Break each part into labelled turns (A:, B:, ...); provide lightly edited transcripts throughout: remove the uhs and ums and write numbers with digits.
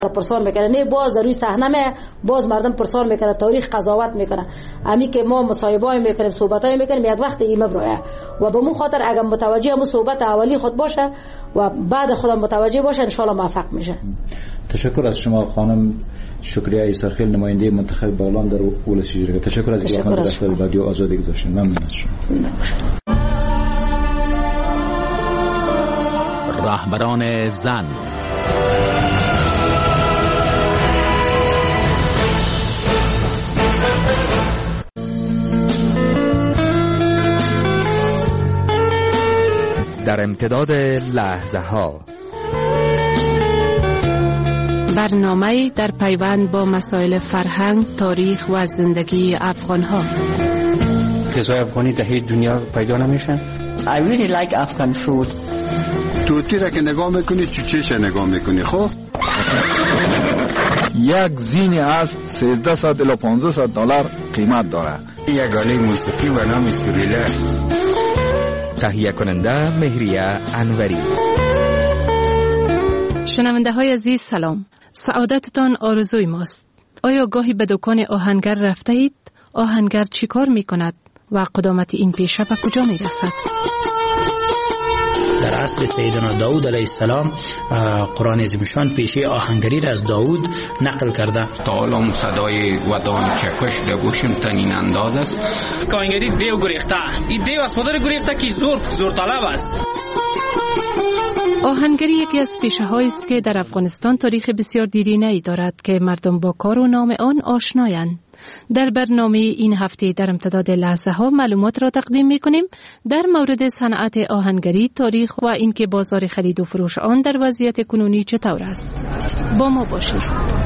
A: پرسان میکنه، نه باز در روی صحنه می باز مردم پرسان میکنه، تاریخ قضاوت میکنه. امی که ما مصاحبه‌ای میکنیم، صحبتای میکنیم، یک وقت ایمه برای و به مون خاطر اگر متوجه همون صحبت اولی خود باشه و بعد خودم متوجه باشه ان شاء الله موفق میشه.
B: تشکر از شما خانم شکریه عیساخیل، نماینده منتخب بغلان در اولس شجره. تشکر از اینکه وقت در رادیو آزادی گذاشتین. ممنون از شما.
C: رهبران زن. در امتداد لحظه ها،
D: برنامه در پیوند با مسائل فرهنگ، تاریخ و زندگی افغان ها.
E: غذای افغانی در هیچ دنیا پیدا نمیشن.
F: I really like Afghan food.
G: توتی را که نگاه میکنی چوچهش نگاه میکنی. خب
H: یک زین اسب 1300 الی 1500 دلار قیمت داره.
G: یک آله موسیقی به نام سوریله.
C: تهیه کننده مهریه انوری.
D: شنونده های عزیز سلام. سعادتتان آرزوی ماست. آیا گاهی به دکان آهنگر رفته اید؟ آهنگر چی کار می کند و قدامت این پیشه به کجا می رسد؟
I: در عصر سیدنا داود علیه السلام قرآن عظیمشان پیشه آهنگری را از داود نقل کرده.
J: تا حالا صدای ودان چکش در گوشم تنین انداز است.
K: آهنگری دیو گریخته، این دیو از مادر گریخته که زور طلب است.
D: آهنگری یکی از پیشه‌هایی است که در افغانستان تاریخ بسیار دیرینه‌ای دارد که مردم با کار و نام آن آشنایند. در برنامه این هفته در امتداد لحظه ها معلومات را تقدیم می‌کنیم در مورد صنعت آهنگری، تاریخ و اینکه بازار خرید و فروش آن در وضعیت کنونی چطور است. با ما باشید.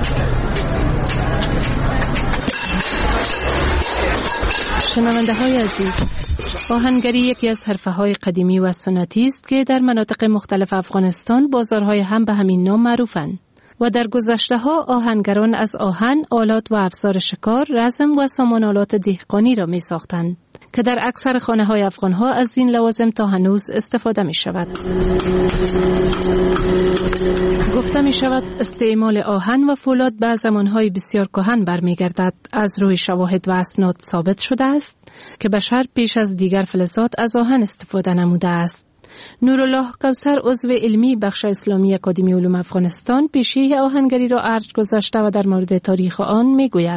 D: شنونده های عزیز، آهنگری یکی از حرفه‌های قدیمی و سنتی است که در مناطق مختلف افغانستان بازارهای هم به همین نام معروفند و در گذشته‌ها آهنگران از آهن، آلات و افزار شکار، رزم و سامان‌آلات دهقانی را می‌ساختند که در اکثر خانه‌های افغان‌ها از این لوازم تا هنوز استفاده می‌شود. گفته می‌شود استعمال آهن و فولاد به زمان‌های بسیار کهن برمیگردد. از روی شواهد و اسناد ثابت شده است که بشر پیش از دیگر فلزات از آهن استفاده نموده است. نورالله کوثر، عضو علمی بخش اسلامی اکادمی علوم افغانستان، پیشه آهنگری را ارج گذاشته و در مورد تاریخ آن میگوید.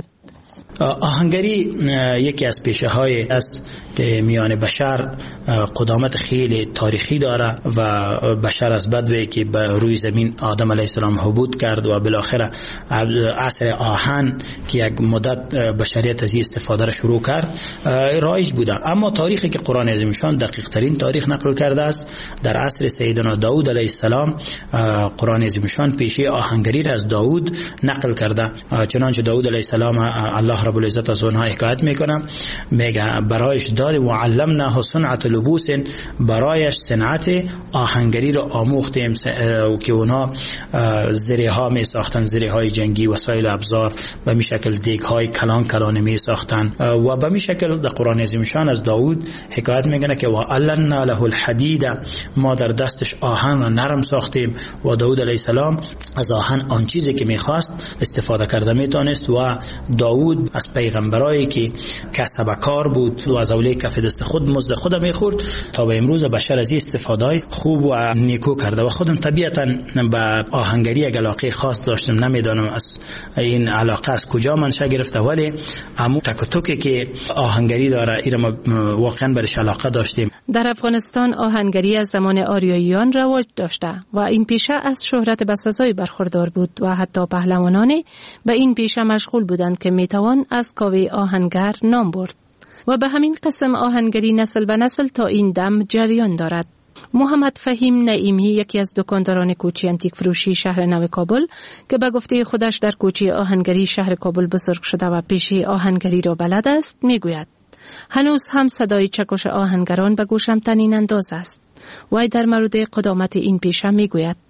I: آهنگری یکی از پیشه های است که میان بشر قدامت خیلی تاریخی داره و بشر از بدوی که به روی زمین آدم علیه السلام حبود کرد و بالاخره عصر آهن که یک مدت بشریت از این استفاده را شروع کرد رایج بوده. اما تاریخی که قرآن عظیمشان دقیق ترین تاریخ نقل کرده است، در عصر سیدنا داود علیه السلام قرآن عظیمشان پیشه آهنگری را از داود نقل کرده. چنانچه داود علیه السلام الله رب العزت از اونها حکایت میکنه، میگه برایش داریم و علمناه صنعت لبوس، برایش صنعت آهنگری رو آموختیم که اونها زره ها می ساختن، زره های جنگی، وسایل ابزار، به می شکل دیگ های کلان می ساختن و به می شکل در قرآن عظیمشان از داود حکایت میکنه که و علنا له الحدید، ما در دستش آهن رو نرم ساختیم و داود علیه السلام از آهن آن چیزی که میخواست استفاده کرده میتونست و داود از پیغمبرایی که کسب کار بود و از اولی کف دست خود مزد خود میخورد تا به امروز بشر از این استفاده خوب و نیکو کرده و خودم طبیعتا به آهنگری یک علاقه خاص داشتم. نمیدانم از این علاقه از کجا منشأ گرفته، ولی عمو تک تکی که آهنگری داره این ما واقعا برش علاقه داشتیم.
D: در افغانستان آهنگری از زمان آریاییان رواج داشته و این پیشه از شهرت بسزایی برخوردار بود و حتی پهلوانانی به این پیشه مشغول بودند که میتوان از کاوه آهنگر نام برد و به همین قسم آهنگری نسل به نسل تا این دم جریان دارد. محمد فهیم نعیمی، یکی از دکانداران کوچه انتیک فروشی شهر نو کابل که به گفته خودش در کوچه آهنگری شهر کابل بزرگ شده و پیشه آهنگری را بلد است، میگوید هنوز هم صدای چکش آهنگران به گوشم طنین انداز است. وی در مورد قدامت این پیشه میگوید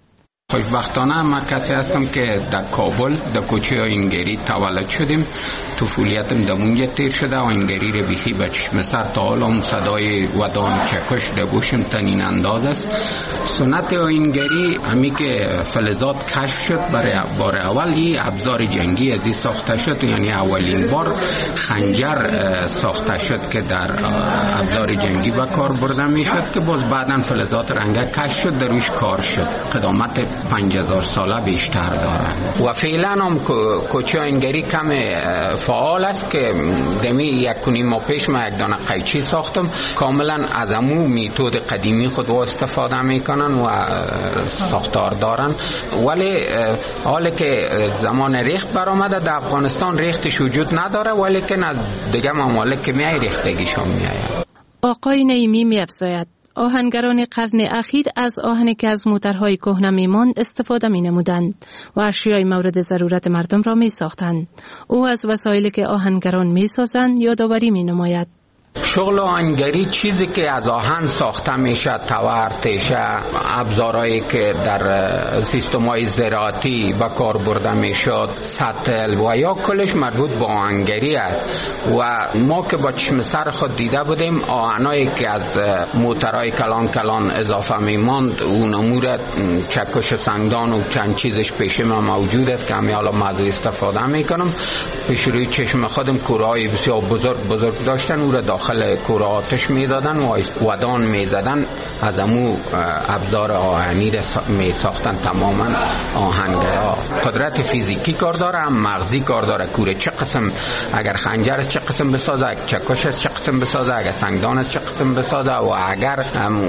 J: خوشبختانه ما کسی هستم که در کابل در کوچه آهنگری تولد شدیم. طفولیتم در اونجا تیر شده. آهنگری رو بیخی به چشم سر تا حالا صدای ودان چکش در گوشم تنین انداز است. سنت آهنگری همی که فلزات کشف شد برای بار اول یه ابزار جنگی ازی ساخته شد، یعنی اولین بار خنجر ساخته شد که در ابزار جنگی به کار برده می شد که باز بعداً فلزات رنگه کشف شد، در روش کار شد. قدامت 5000 ساله بیشتر دارن و فعلا هم کوچه آهنگری کم فعال است که دمی 1.5 ماه پیش ما یک دانه قیچی ساختم. کاملا از امو میتود قدیمی خود استفاده میکنن و ساختار دارن، ولی حالی که زمان ریخت برآمده در افغانستان ریختش وجود نداره، ولی که از دیگه ممالک که میای ریختگیشون میآید.
D: آقای نعیمی می‌افزاید آهنگران قرن اخیر از آهنی که از موترهای کهنه می‌ماند استفاده می‌نمودند و اشیای مورد ضرورت مردم را می‌ساختند. او از وسایلی که آهنگران می‌سازند یادآوری می‌نماید.
J: شغل آهنگری چیزی که از آهن ساخته میشه، تور، تیشه، ابزارهایی که در سیستم‌های زراعتی به کار برده میشد، سطل و یا کلش مربوط به آهنگری است. و ما که با چشم سر خود دیده بودیم آهنایی که از موترهای کلان اضافه میماند، اون امور چکش سنگدان و چند چیزش پیش ما موجود است که همی حالا موضوع استفاده میکنم. پیش روی چشم خودم کورهای بسیار بزرگ داشتن، او را داخل کوره آتش میدادن و ودان میزدن، از امو ابزار آهنی را میساختن. تماما آهنگرا قدرت فیزیکی کار داره، هم مغزی کار داره. کوره چه قسم، اگر خنجر چه قسم بسازه، چکش چه قسم بسازه، اگر سنگدان چه قسم بسازه و اگر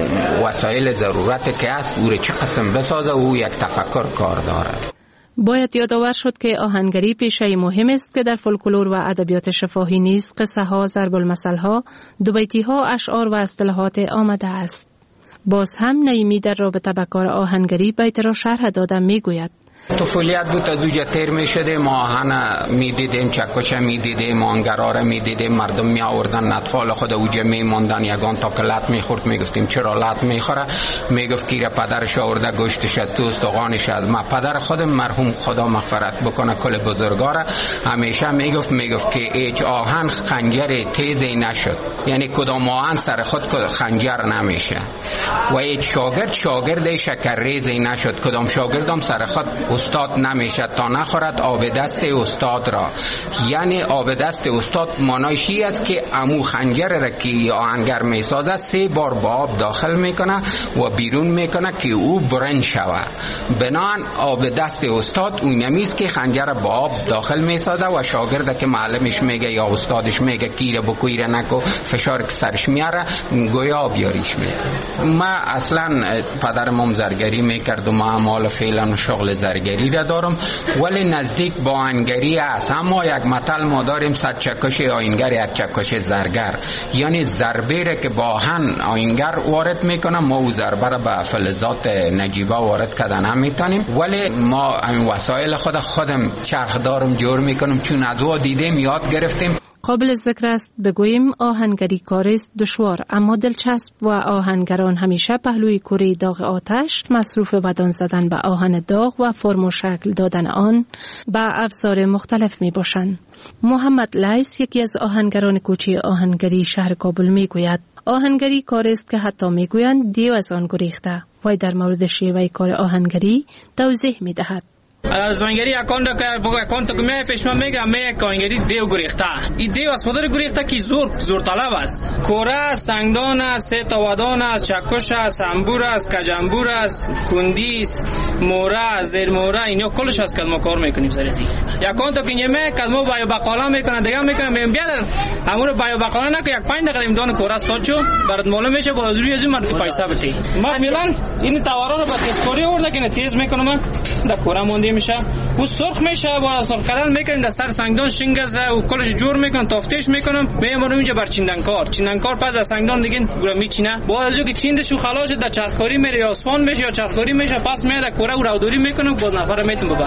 J: وسایل ضرورت که هست او را چه قسم بسازه، او یک تفکر کار داره.
D: باید یادآور شد که آهنگری پیشه مهم است که در فولکلور و ادبیات شفاهی نیز قصه ها، ضرب المثل ها، دوبیتی ها، اشعار و اصطلاحات آمده است. باز هم نعیمی در رابطه با کار آهنگری بیت را شرح داده میگوید:
J: طفولیت بود از اوجه تیر می شدیم، آهن می دیدیم، چکش می دیدیم، آهنگرار می دیدیم، مردم می آوردن اطفال خود اوجه می ماندن، یگان تا که لط می خورد می گفتیم چرا لط می خوره؟ می گفت که پدرش آورده گوشتش از تو استخوانش از ما. پدر خودم مرحوم خدا مغفرت بکنه کل بزرگوار همیشه می گفت که هیچ آهن خنجر تیزی نشد، یعنی کدام آهن سر خود خنجر نمیشه، و هیچ شاگرد شکرریزی نشد، کدام شاگردم سر خود استاد نمیشه تا نخورد آب دست استاد را. یعنی آب دست استاد معنایش این است که امو خنجر را که آهنگر میسازه 3 بار با آب داخل میکنه و بیرون میکنه که او برن شوه. بنان آب دست استاد اون نمیست که خنجر با آب داخل میسازه و شاگرد که معلمش میگه یا استادش میگه کیره بکویره نکو، فشار که سرش میاره گویا بیاریش میکنه. ما اصلا پدرم زرگری میکرد و ما مال فعلا شغل زرگری را دارم، ولی نزدیک با آهنگری است. اما یک مثل ما داریم: 100 چکش آهنگر 1 چکش زرگر. یعنی ضربه را که با آهنگر وارد میکنه ما او ضربه را به فلزات نجیبه وارد کردن نمیتونیم، ولی ما این وسایل خودم چرخ دارم جور میکنم، چون از او دیدیم یاد گرفتیم.
D: قابل ذکر است بگوییم آهنگری کاری است دشوار اما دلچسب و آهنگران همیشه پهلوی کوره داغ آتش مصروف ودان زدن به آهن داغ و فرم و شکل دادن آن به افزار مختلف می باشند. محمد لیث یکی از آهنگران کوچه آهنگری شهر کابل می گوید آهنگری کاری است که حتی می گویند دیو از آن گریخته. وی در مورد شیوه کار آهنگری توضیح می دهد.
K: از آهنگری اکان تو میای پیش من میگم که آهنگری دیو گریخته. این دیو از خودر گریخته که زور طلب است. کوره، سنگدان است، 3 تا ودان است، چکش است، سنبور است، کجنبور است، کندی است، موره، زیر موره، اینا کلش است که ما کار میکنیم سر ازی. یکان تو که نیمه که ما بایو بقالا میکنن دیگه میکنن میگم بیادر همون بایو بقالا نکو 1 5 دقیقه امدان کوره ساچو برات معلوم میشه باز روی ازی مرد پیسه بتی. ما فعلا این توارا رو با تسکوری آورده که تیز میکنم در کوره مونده میشه و سرخ میشه و سرخ کردن میکنیم در سر سنگدان شینگزه و کلش جور میکنم تافتش میکنم میبرم اینجا بر چیندنکار پس از سنگدان دیگه گورا میچینه با از که چیندش و خلاص در چرخکاری میره یا اسفان میشه یا چرخکاری میشه پس میاد کوره و رودوری میکنم باز نفر میتون ببره.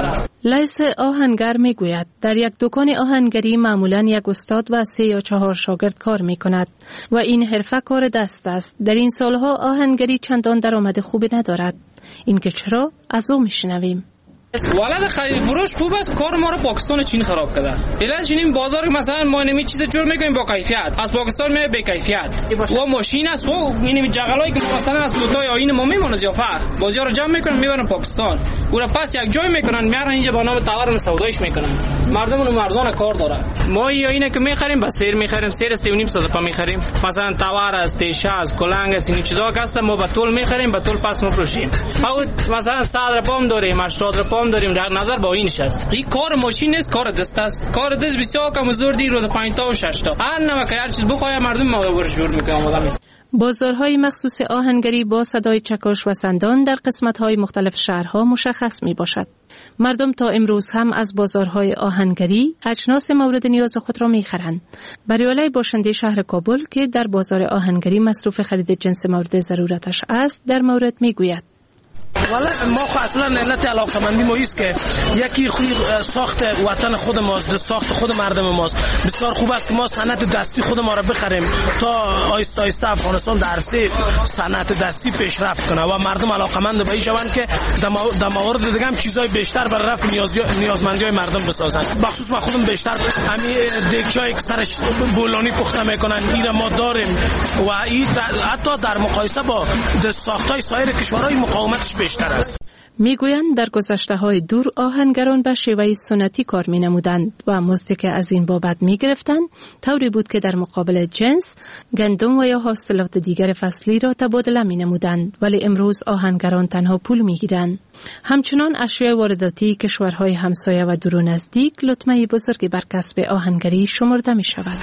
D: لیس آهنگر می گوید در یک دکان آهنگری معمولاً یک استاد و 3 یا 4 شاگرد کار می کند و این حرفه کار دست است. در این سالها آهنگری چندان درآمد خوبی ندارد. این که چرا؟ از او می شنویم.
K: ولد خرید فروش خوب است، کار ما رو پاکستان و چین خراب کرده. علاج این بازار مثلا ما نمی چیز جور میکنیم با کیفیت، از پاکستان می به کیفیت و ماشین است و این جغلایی که مثلا از دوتای آیین ما میمونه زیافه بازار رو جمع میکنن میبرن پاکستان، او را پس یک جای میکنن میارن اینجا با نام تاور سودایش میکنن. مردم اون ارزان کار داره. ما اینه که میخریم با سیر میخریم، سیر 3.5 میخریم. مثلا تاور از تیشه از کلنگ از این چیزا هست ما با طول میخریم، با طول پس میفروشیم. او مثلا 100 رپام داریم، 80 رپام داریم. در نظر با این نشست. این کار ماشین نیست، کار دست است. کار دست بسیار کم زور دی رو 5 تا و 6 تا. هر نوع که هر چیز بخواد مردم ما رو جور میکنه آدم.
D: بازارهای مخصوص آهنگری با صدای چکش و سندان در قسمت‌های مختلف شهرها مشخص می‌باشد. مردم تا امروز هم از بازارهای آهنگری اجناس مورد نیاز خود را می‌خرند. بریالای باشنده شهر کابل که در بازار آهنگری مصروف خرید جنس مورد ضرورتش است در مورد می‌گوید:
L: والا ما خو اصلا علت علاقمندی ما است که یکی ساخت وطن خود ماست، ساخت خود مردم ماست. بسیار خوب است که ما صنعت دستی خود ما را بخریم تا آیسته آیسته افغانستان در سه صنعت دستی پیشرفت کنه و مردم علاقمند به این شوند که در موارد دیگه هم چیزای بیشتر برای رفع نیازمندی های مردم بسازن. بخصوص ما خودم بیشتر همین دیگچایی که سرش بولانی پخته میکنن این ما داریم و این حتی در مقایسه با ساختای سایر کشورهای مقاومتش بیشتر است.
D: میگویند در گذشته‌های دور آهنگران به شیوه سنتی کار می‌نمودند و مزدی که از این بابت می‌گرفتند طوری بود که در مقابل جنس، گندم و یا حاصلات دیگر فصلی را تبادله می‌نمودند، ولی امروز آهنگران تنها پول می‌گیرند. همچنان اشیاء وارداتی کشورهای همسایه و دور و نزدیک لطمه بزرگی بر کسب آهنگری شمرده می‌شوند.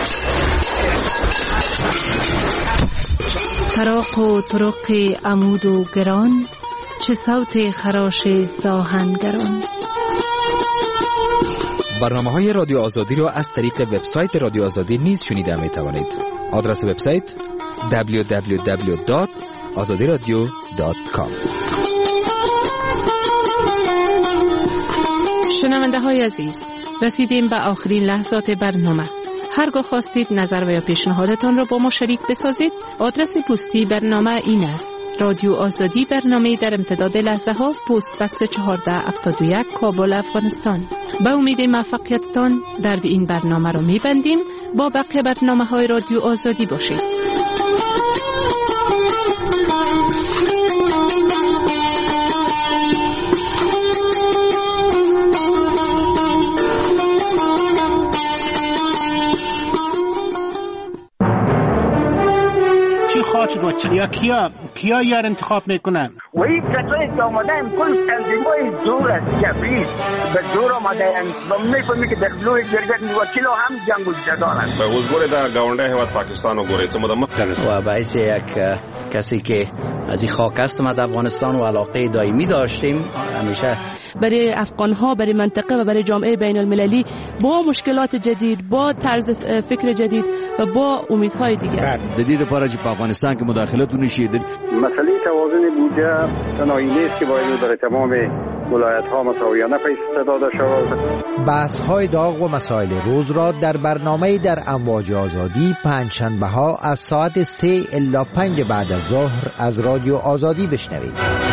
D: طراق و طرق عمود و گران، چه صوت خراش زاهنگران.
C: برنامه‌های رادیو آزادی را از طریق وبسایت رادیو آزادی نیز شنیده می‌توانید. آدرس وبسایت www.azadiradio.com.
D: شنونده‌های عزیز، رسیدیم به آخرین لحظات برنامه. هرگاه خواستید نظر و یا پیشنهادتان را با ما شریک بسازید، آدرس پستی برنامه این است: رادیو آزادی، برنامه در امتداد لحظه ها، پست بکس 1471 کابل افغانستان. به امید موفقیتتان در این برنامه را می‌بندیم. با بقیه برنامه‌های رادیو آزادی باشید.
M: یا کیا یار انتخاب میکنن
N: و این کسایی که آمدن کل تنظیمای دور از جبریز به دور آمدن و میفهمی که در لوی جرگت وکیل هم جنگ و جدال است.
O: به حضور در گاونده هیواد پاکستان و گوریت
P: و باعث یک کسی که از این خاک است ما در افغانستان و علاقه دائمی داشتیم همیشه
Q: برای افغان‌ها، برای منطقه و برای جامعه بین المللی با مشکلات جدید، با طرز فکر جدید و با امیدهای دیگر.
R: جدید پارچ په افغانستان کې مداخلت ونشي.
S: مسئله توازن بودجه تنهایی نیست که باید برای تمام ولایت‌ها مساویانه پیش داده شود.
T: بحث‌های داغ و مسائل روز را در برنامه در امواج آزادی پنجشنبه‌ها از ساعت 3 الی 5 بعد از ظهر از رادیو آزادی بشنوید.